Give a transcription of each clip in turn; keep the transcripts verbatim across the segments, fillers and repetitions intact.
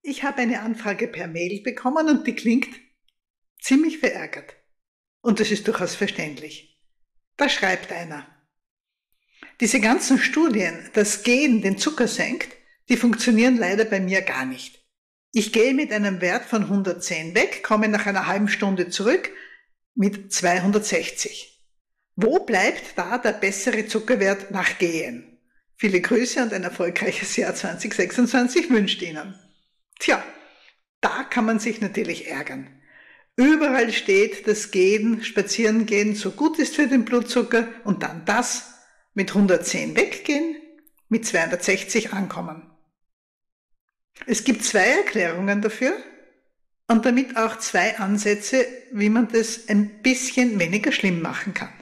Ich habe eine Anfrage per Mail bekommen und die klingt ziemlich verärgert. Und das ist durchaus verständlich. Da schreibt einer: Diese ganzen Studien, dass Gehen den Zucker senkt, die funktionieren leider bei mir gar nicht. Ich gehe mit einem Wert von hundertzehn weg, komme nach einer halben Stunde zurück mit zweihundertsechzig. Wo bleibt da der bessere Zuckerwert nach Gehen? Viele Grüße und ein erfolgreiches Jahr zwanzig sechsundzwanzig wünscht Ihnen. Tja, da kann man sich natürlich ärgern. Überall steht, dass Gehen, Spazierengehen so gut ist für den Blutzucker und dann das, mit hundertzehn weggehen, mit zweihundertsechzig ankommen. Es gibt zwei Erklärungen dafür und damit auch zwei Ansätze, wie man das ein bisschen weniger schlimm machen kann.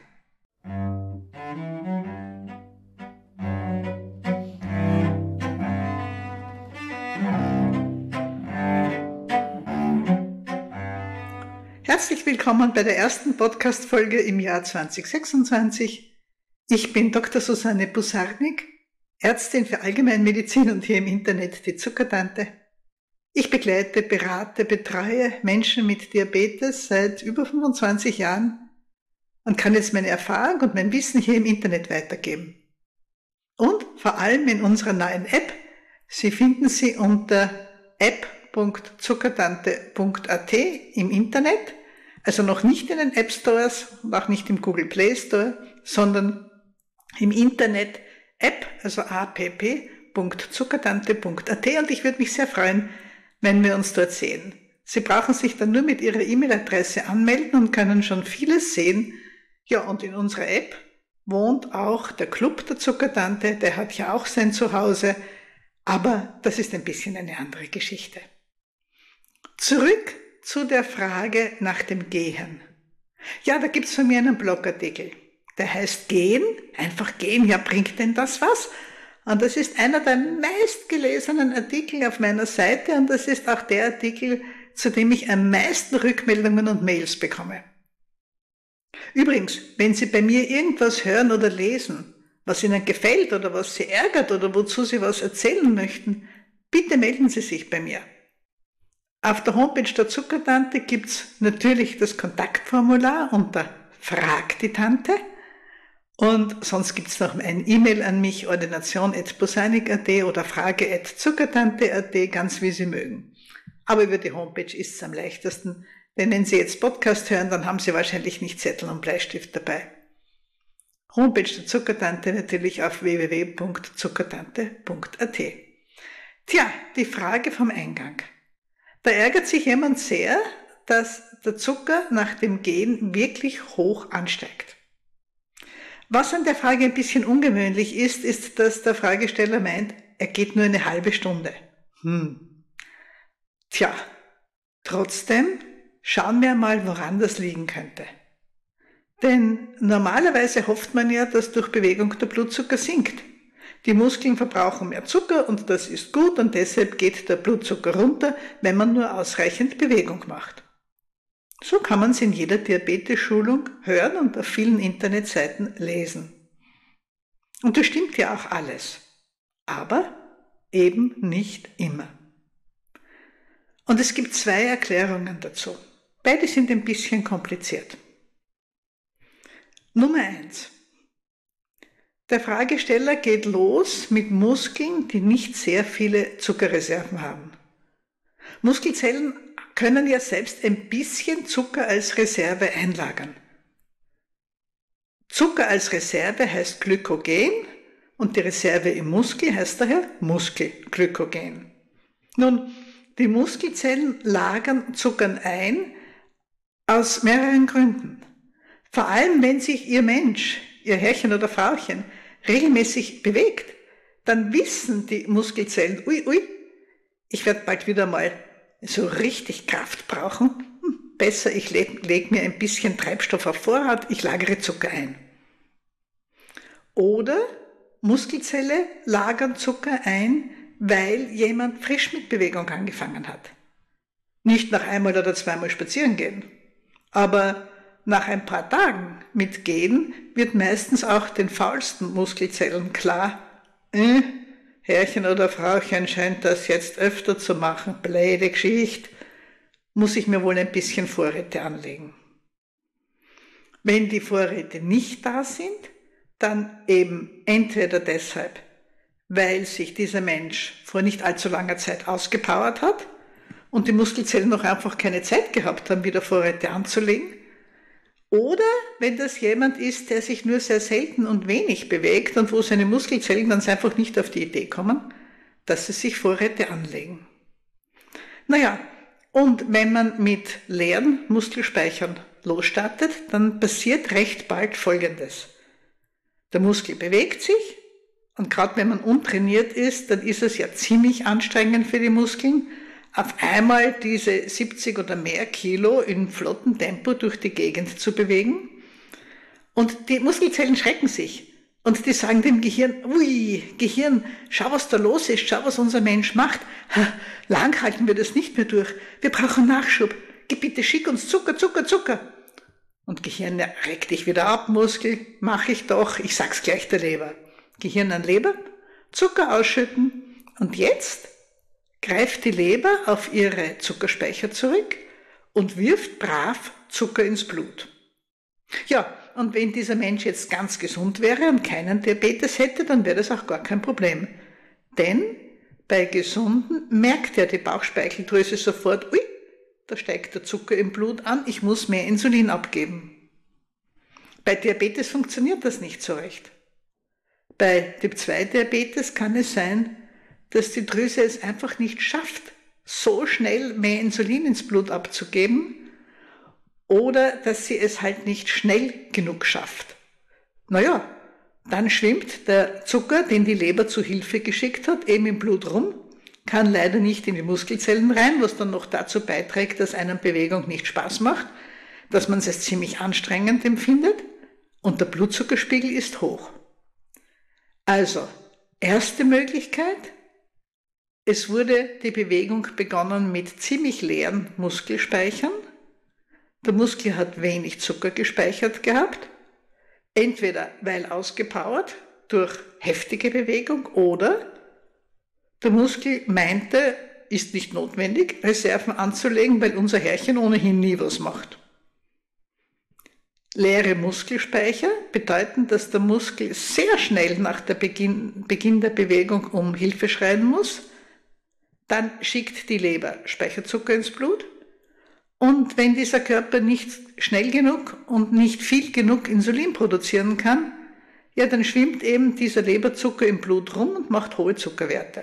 Herzlich willkommen bei der ersten Podcast-Folge im Jahr zwanzig sechsundzwanzig. Ich bin Doktor Susanne Busarnik, Ärztin für Allgemeinmedizin und hier im Internet die Zuckertante. Ich begleite, berate, betreue Menschen mit Diabetes seit über fünfundzwanzig Jahren und kann jetzt meine Erfahrung und mein Wissen hier im Internet weitergeben. Und vor allem in unserer neuen App. Sie finden sie unter app punkt zuckertante punkt a t im Internet. Also noch nicht in den App Stores und auch nicht im Google Play Store, sondern im Internet app, also app punkt zuckertante punkt a t, und ich würde mich sehr freuen, wenn wir uns dort sehen. Sie brauchen sich dann nur mit Ihrer E-Mail-Adresse anmelden und können schon vieles sehen. Ja, und in unserer App wohnt auch der Club der Zuckertante, der hat ja auch sein Zuhause, aber das ist ein bisschen eine andere Geschichte. Zurück zu der Frage nach dem Gehen. Ja, da gibt's von mir einen Blogartikel. Der heißt Gehen, einfach gehen, ja, bringt denn das was? Und das ist einer der meistgelesenen Artikel auf meiner Seite und das ist auch der Artikel, zu dem ich am meisten Rückmeldungen und Mails bekomme. Übrigens, wenn Sie bei mir irgendwas hören oder lesen, was Ihnen gefällt oder was Sie ärgert oder wozu Sie was erzählen möchten, bitte melden Sie sich bei mir. Auf der Homepage der Zuckertante gibt's natürlich das Kontaktformular unter Frag die Tante und sonst gibt's noch ein E-Mail an mich, ordination at bosanik punkt a t oder frage at zuckertante punkt a t, ganz wie Sie mögen. Aber über die Homepage ist's am leichtesten, denn wenn Sie jetzt Podcast hören, dann haben Sie wahrscheinlich nicht Zettel und Bleistift dabei. Homepage der Zuckertante natürlich auf w w w punkt zuckertante punkt a t. Tja, die Frage vom Eingang. Da ärgert sich jemand sehr, dass der Zucker nach dem Gehen wirklich hoch ansteigt. Was an der Frage ein bisschen ungewöhnlich ist, ist, dass der Fragesteller meint, er geht nur eine halbe Stunde. Hm. Tja, trotzdem schauen wir mal, woran das liegen könnte. Denn normalerweise hofft man ja, dass durch Bewegung der Blutzucker sinkt. Die Muskeln verbrauchen mehr Zucker und das ist gut und deshalb geht der Blutzucker runter, wenn man nur ausreichend Bewegung macht. So kann man es in jeder Diabetes-Schulung hören und auf vielen Internetseiten lesen. Und das stimmt ja auch alles, aber eben nicht immer. Und es gibt zwei Erklärungen dazu. Beide sind ein bisschen kompliziert. Nummer eins. Der Fragesteller geht los mit Muskeln, die nicht sehr viele Zuckerreserven haben. Muskelzellen können ja selbst ein bisschen Zucker als Reserve einlagern. Zucker als Reserve heißt Glykogen und die Reserve im Muskel heißt daher Muskelglykogen. Nun, die Muskelzellen lagern Zucker ein aus mehreren Gründen. Vor allem, wenn sich Ihr Mensch, Ihr Herrchen oder Frauchen, regelmäßig bewegt, dann wissen die Muskelzellen, ui, ui, ich werde bald wieder mal so richtig Kraft brauchen. Hm, besser, ich leg, leg mir ein bisschen Treibstoff auf Vorrat, ich lagere Zucker ein. Oder Muskelzelle lagern Zucker ein, weil jemand frisch mit Bewegung angefangen hat. Nicht nach einmal oder zweimal spazieren gehen, aber nach ein paar Tagen mit Gehen wird meistens auch den faulsten Muskelzellen klar, äh, Herrchen oder Frauchen scheint das jetzt öfter zu machen, blöde Geschichte, muss ich mir wohl ein bisschen Vorräte anlegen. Wenn die Vorräte nicht da sind, dann eben entweder deshalb, weil sich dieser Mensch vor nicht allzu langer Zeit ausgepowert hat und die Muskelzellen noch einfach keine Zeit gehabt haben, wieder Vorräte anzulegen, oder wenn das jemand ist, der sich nur sehr selten und wenig bewegt und wo seine Muskelzellen dann einfach nicht auf die Idee kommen, dass sie sich Vorräte anlegen. Naja, und wenn man mit leeren Muskelspeichern losstartet, dann passiert recht bald Folgendes. Der Muskel bewegt sich und gerade wenn man untrainiert ist, dann ist es ja ziemlich anstrengend für die Muskeln, auf einmal diese siebzig oder mehr Kilo in flottem Tempo durch die Gegend zu bewegen. Und die Muskelzellen schrecken sich und die sagen dem Gehirn, ui, Gehirn, schau, was da los ist, schau, was unser Mensch macht. Ha, lang halten wir das nicht mehr durch, wir brauchen Nachschub, gib bitte, schick uns Zucker, Zucker, Zucker. Und Gehirn, ja, reck dich wieder ab, Muskel, mach ich doch, ich sag's gleich der Leber. Gehirn an Leber, Zucker ausschütten und jetzt greift die Leber auf ihre Zuckerspeicher zurück und wirft brav Zucker ins Blut. Ja, und wenn dieser Mensch jetzt ganz gesund wäre und keinen Diabetes hätte, dann wäre das auch gar kein Problem. Denn bei Gesunden merkt ja die Bauchspeicheldrüse sofort, ui, da steigt der Zucker im Blut an, ich muss mehr Insulin abgeben. Bei Diabetes funktioniert das nicht so recht. Bei Typ zwei Diabetes kann es sein, dass die Drüse es einfach nicht schafft, so schnell mehr Insulin ins Blut abzugeben oder dass sie es halt nicht schnell genug schafft. Naja, dann schwimmt der Zucker, den die Leber zu Hilfe geschickt hat, eben im Blut rum, kann leider nicht in die Muskelzellen rein, was dann noch dazu beiträgt, dass einem Bewegung nicht Spaß macht, dass man es ziemlich anstrengend empfindet und der Blutzuckerspiegel ist hoch. Also, erste Möglichkeit, es wurde die Bewegung begonnen mit ziemlich leeren Muskelspeichern. Der Muskel hat wenig Zucker gespeichert gehabt, entweder weil ausgepowert durch heftige Bewegung oder der Muskel meinte, ist nicht notwendig, Reserven anzulegen, weil unser Herrchen ohnehin nie was macht. Leere Muskelspeicher bedeuten, dass der Muskel sehr schnell nach der Beginn, Beginn der Bewegung um Hilfe schreien muss. Dann schickt die Leber Speicherzucker ins Blut. Und wenn dieser Körper nicht schnell genug und nicht viel genug Insulin produzieren kann, ja, dann schwimmt eben dieser Leberzucker im Blut rum und macht hohe Zuckerwerte.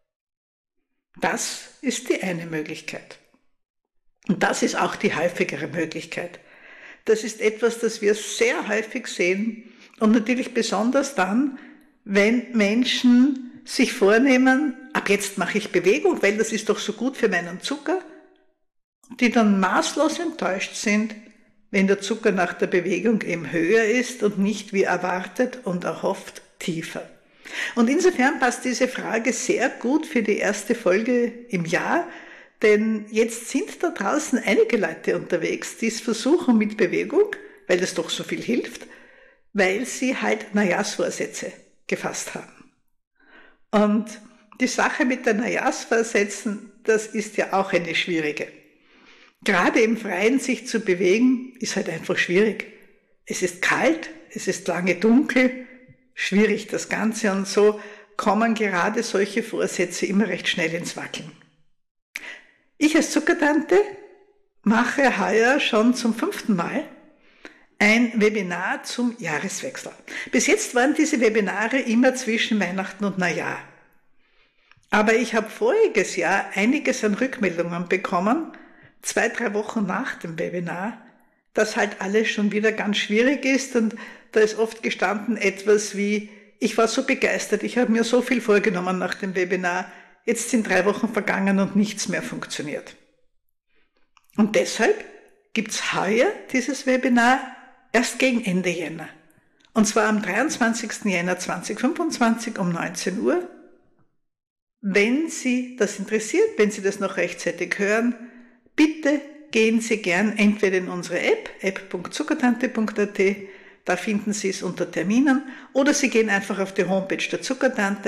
Das ist die eine Möglichkeit. Und das ist auch die häufigere Möglichkeit. Das ist etwas, das wir sehr häufig sehen und natürlich besonders dann, wenn Menschen sich vornehmen, ab jetzt mache ich Bewegung, weil das ist doch so gut für meinen Zucker, die dann maßlos enttäuscht sind, wenn der Zucker nach der Bewegung eben höher ist und nicht wie erwartet und erhofft tiefer. Und insofern passt diese Frage sehr gut für die erste Folge im Jahr, denn jetzt sind da draußen einige Leute unterwegs, die es versuchen mit Bewegung, weil es doch so viel hilft, weil sie halt Neujahrsvorsätze gefasst haben. Und die Sache mit den Neujahrsvorsätzen, das ist ja auch eine schwierige. Gerade im Freien sich zu bewegen, ist halt einfach schwierig. Es ist kalt, es ist lange dunkel, schwierig das Ganze und so kommen gerade solche Vorsätze immer recht schnell ins Wackeln. Ich als Zuckertante mache heuer schon zum fünften Mal ein Webinar zum Jahreswechsel. Bis jetzt waren diese Webinare immer zwischen Weihnachten und Neujahr. Aber ich habe voriges Jahr einiges an Rückmeldungen bekommen, zwei, drei Wochen nach dem Webinar, dass halt alles schon wieder ganz schwierig ist und da ist oft gestanden etwas wie, ich war so begeistert, ich habe mir so viel vorgenommen nach dem Webinar, jetzt sind drei Wochen vergangen und nichts mehr funktioniert. Und deshalb gibt's heuer dieses Webinar erst gegen Ende Jänner. Und zwar am dreiundzwanzigsten Jänner zweitausendfünfundzwanzig um neunzehn Uhr. Wenn Sie das interessiert, wenn Sie das noch rechtzeitig hören, bitte gehen Sie gern entweder in unsere App, app punkt zuckertante punkt at, da finden Sie es unter Terminen, oder Sie gehen einfach auf die Homepage der Zuckertante,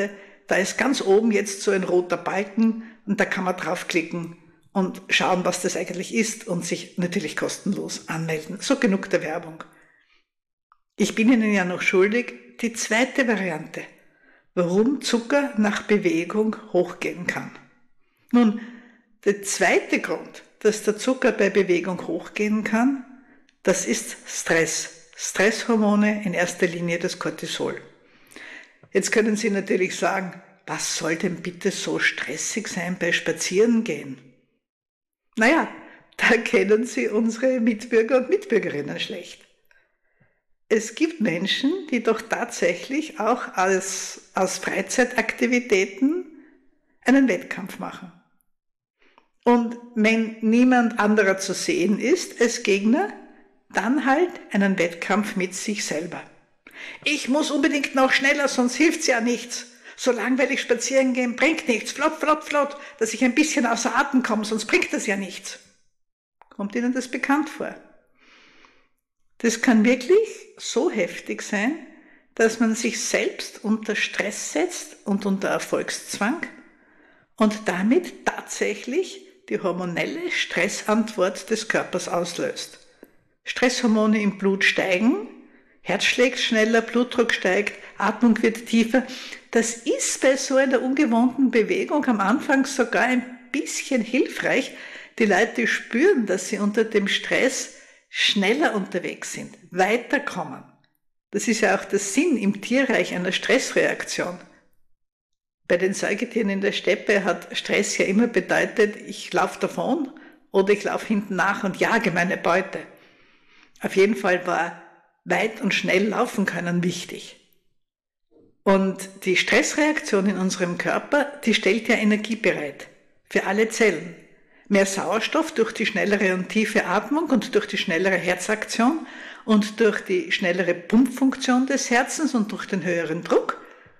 da ist ganz oben jetzt so ein roter Balken und da kann man draufklicken und schauen, was das eigentlich ist und sich natürlich kostenlos anmelden. So, genug der Werbung. Ich bin Ihnen ja noch schuldig die zweite Variante, warum Zucker nach Bewegung hochgehen kann. Nun, der zweite Grund, dass der Zucker bei Bewegung hochgehen kann, das ist Stress. Stresshormone, in erster Linie das Cortisol. Jetzt können Sie natürlich sagen, was soll denn bitte so stressig sein bei Spazierengehen? Naja, da kennen Sie unsere Mitbürger und Mitbürgerinnen schlecht. Es gibt Menschen, die doch tatsächlich auch als, aus Freizeitaktivitäten einen Wettkampf machen. Und wenn niemand anderer zu sehen ist als Gegner, dann halt einen Wettkampf mit sich selber. Ich muss unbedingt noch schneller, sonst hilft's ja nichts. So langweilig spazieren gehen bringt nichts. Flott, flott, flott, dass ich ein bisschen außer Atem komme, sonst bringt das ja nichts. Kommt Ihnen das bekannt vor? Das kann wirklich so heftig sein, dass man sich selbst unter Stress setzt und unter Erfolgszwang und damit tatsächlich die hormonelle Stressantwort des Körpers auslöst. Stresshormone im Blut steigen, Herz schlägt schneller, Blutdruck steigt, Atmung wird tiefer. Das ist bei so einer ungewohnten Bewegung am Anfang sogar ein bisschen hilfreich. Die Leute spüren, dass sie unter dem Stress schneller unterwegs sind, weiterkommen. Das ist ja auch der Sinn im Tierreich einer Stressreaktion. Bei den Säugetieren in der Steppe hat Stress ja immer bedeutet, ich laufe davon oder ich laufe hinten nach und jage meine Beute. Auf jeden Fall war weit und schnell laufen können wichtig. Und die Stressreaktion in unserem Körper, die stellt ja Energie bereit für alle Zellen. Mehr Sauerstoff durch die schnellere und tiefe Atmung und durch die schnellere Herzaktion und durch die schnellere Pumpfunktion des Herzens und durch den höheren Druck,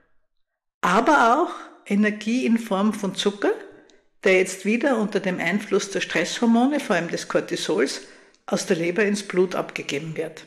aber auch Energie in Form von Zucker, der jetzt wieder unter dem Einfluss der Stresshormone, vor allem des Cortisols, aus der Leber ins Blut abgegeben wird.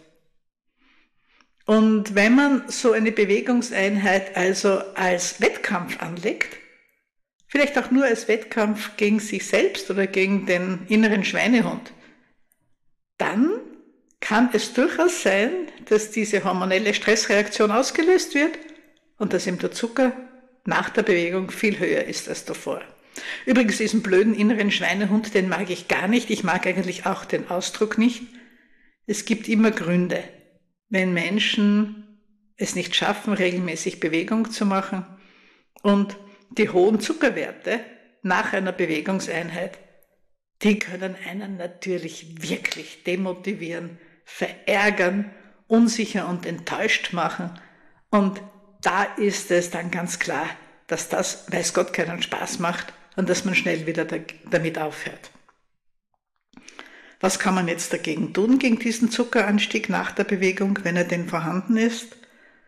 Und wenn man so eine Bewegungseinheit also als Wettkampf anlegt, vielleicht auch nur als Wettkampf gegen sich selbst oder gegen den inneren Schweinehund, dann kann es durchaus sein, dass diese hormonelle Stressreaktion ausgelöst wird und dass eben der Zucker nach der Bewegung viel höher ist als davor. Übrigens, diesen blöden inneren Schweinehund, den mag ich gar nicht. Ich mag eigentlich auch den Ausdruck nicht. Es gibt immer Gründe, wenn Menschen es nicht schaffen, regelmäßig Bewegung zu machen und die hohen Zuckerwerte nach einer Bewegungseinheit, die können einen natürlich wirklich demotivieren, verärgern, unsicher und enttäuscht machen. Und da ist es dann ganz klar, dass das, weiß Gott, keinen Spaß macht und dass man schnell wieder damit aufhört. Was kann man jetzt dagegen tun, gegen diesen Zuckeranstieg nach der Bewegung, wenn er denn vorhanden ist?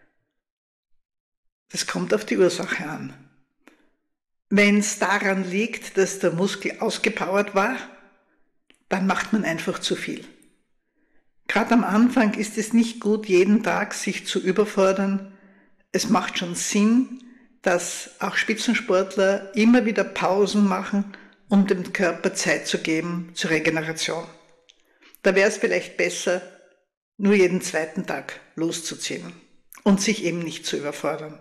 Das kommt auf die Ursache an. Wenn es daran liegt, dass der Muskel ausgepowert war, dann macht man einfach zu viel. Gerade am Anfang ist es nicht gut, jeden Tag sich zu überfordern. Es macht schon Sinn, dass auch Spitzensportler immer wieder Pausen machen, um dem Körper Zeit zu geben zur Regeneration. Da wäre es vielleicht besser, nur jeden zweiten Tag loszuziehen und sich eben nicht zu überfordern.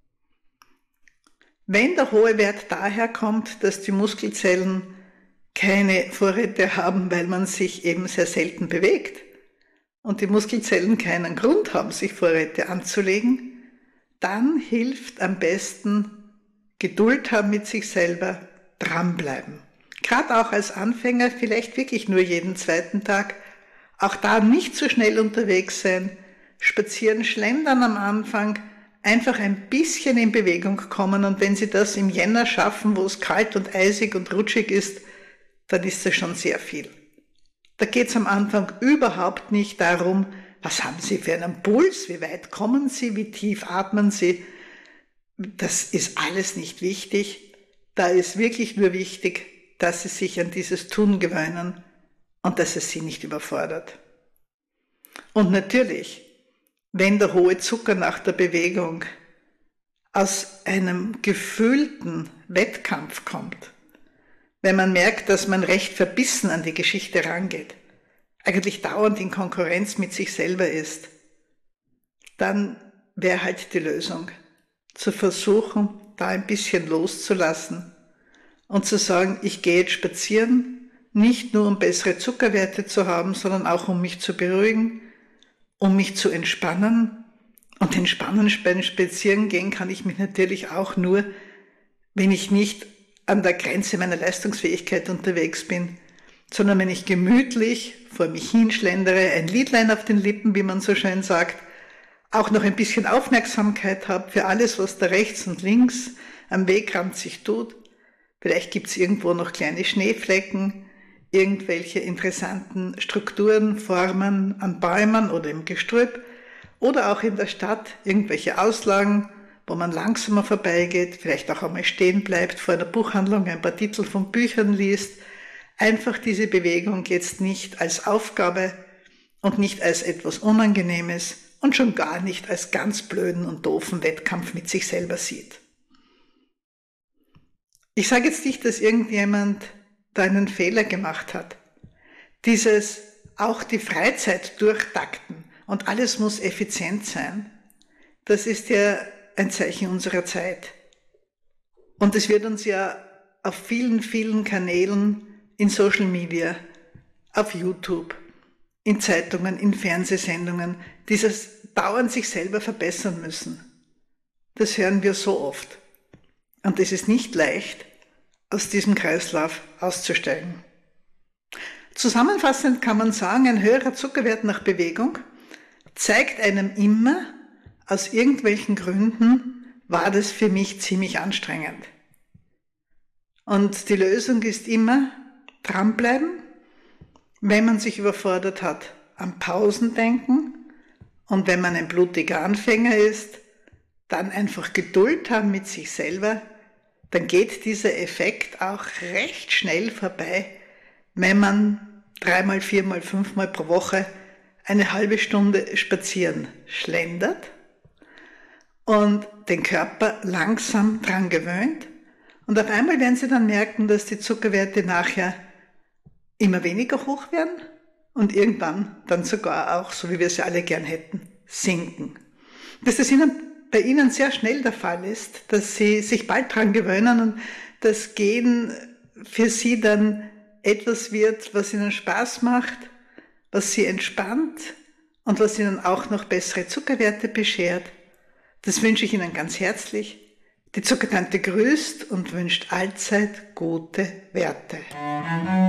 Wenn der hohe Wert daher kommt, dass die Muskelzellen keine Vorräte haben, weil man sich eben sehr selten bewegt und die Muskelzellen keinen Grund haben, sich Vorräte anzulegen, dann hilft am besten Geduld haben mit sich selber, dranbleiben. Gerade auch als Anfänger vielleicht wirklich nur jeden zweiten Tag, auch da nicht zu schnell unterwegs sein, spazieren, schlendern am Anfang, einfach ein bisschen in Bewegung kommen und wenn Sie das im Jänner schaffen, wo es kalt und eisig und rutschig ist, dann ist das schon sehr viel. Da geht es am Anfang überhaupt nicht darum, was haben Sie für einen Puls, wie weit kommen Sie, wie tief atmen Sie. Das ist alles nicht wichtig. Da ist wirklich nur wichtig, dass Sie sich an dieses Tun gewöhnen und dass es Sie nicht überfordert. Und natürlich, wenn der hohe Zucker nach der Bewegung aus einem gefühlten Wettkampf kommt, wenn man merkt, dass man recht verbissen an die Geschichte rangeht, eigentlich dauernd in Konkurrenz mit sich selber ist, dann wäre halt die Lösung, zu versuchen, da ein bisschen loszulassen und zu sagen, ich gehe jetzt spazieren, nicht nur um bessere Zuckerwerte zu haben, sondern auch um mich zu beruhigen, um mich zu entspannen. Und entspannen beim Spazieren gehen kann ich mich natürlich auch nur, wenn ich nicht an der Grenze meiner Leistungsfähigkeit unterwegs bin, sondern wenn ich gemütlich vor mich hinschlendere, ein Liedlein auf den Lippen, wie man so schön sagt, auch noch ein bisschen Aufmerksamkeit habe für alles, was da rechts und links am Wegrand sich tut. Vielleicht gibt es irgendwo noch kleine Schneeflecken, irgendwelche interessanten Strukturen, Formen an Bäumen oder im Gestrüpp oder auch in der Stadt irgendwelche Auslagen, wo man langsamer vorbeigeht, vielleicht auch einmal stehen bleibt vor einer Buchhandlung, ein paar Titel von Büchern liest. Einfach diese Bewegung jetzt nicht als Aufgabe und nicht als etwas Unangenehmes und schon gar nicht als ganz blöden und doofen Wettkampf mit sich selber sieht. Ich sage jetzt nicht, dass irgendjemand da einen Fehler gemacht hat. Dieses auch die Freizeit durchtakten und alles muss effizient sein, das ist ja ein Zeichen unserer Zeit. Und es wird uns ja auf vielen, vielen Kanälen in Social Media, auf YouTube, in Zeitungen, in Fernsehsendungen, dieses dauernd sich selber verbessern müssen. Das hören wir so oft. Und es ist nicht leicht, aus diesem Kreislauf auszusteigen. Zusammenfassend kann man sagen, ein höherer Zuckerwert nach Bewegung zeigt einem immer, aus irgendwelchen Gründen war das für mich ziemlich anstrengend. Und die Lösung ist immer dranbleiben, wenn man sich überfordert hat, an Pausen denken und wenn man ein blutiger Anfänger ist, dann einfach Geduld haben mit sich selber, dann geht dieser Effekt auch recht schnell vorbei, wenn man dreimal, viermal, fünfmal pro Woche eine halbe Stunde spazieren schlendert und den Körper langsam dran gewöhnt. Und auf einmal werden Sie dann merken, dass die Zuckerwerte nachher immer weniger hoch werden und irgendwann dann sogar auch, so wie wir sie alle gern hätten, sinken. Dass das Ihnen, bei Ihnen sehr schnell der Fall ist, dass Sie sich bald dran gewöhnen und das Gehen für Sie dann etwas wird, was Ihnen Spaß macht, was Sie entspannt und was Ihnen auch noch bessere Zuckerwerte beschert. Das wünsche ich Ihnen ganz herzlich. Die Zuckertante grüßt und wünscht allzeit gute Werte.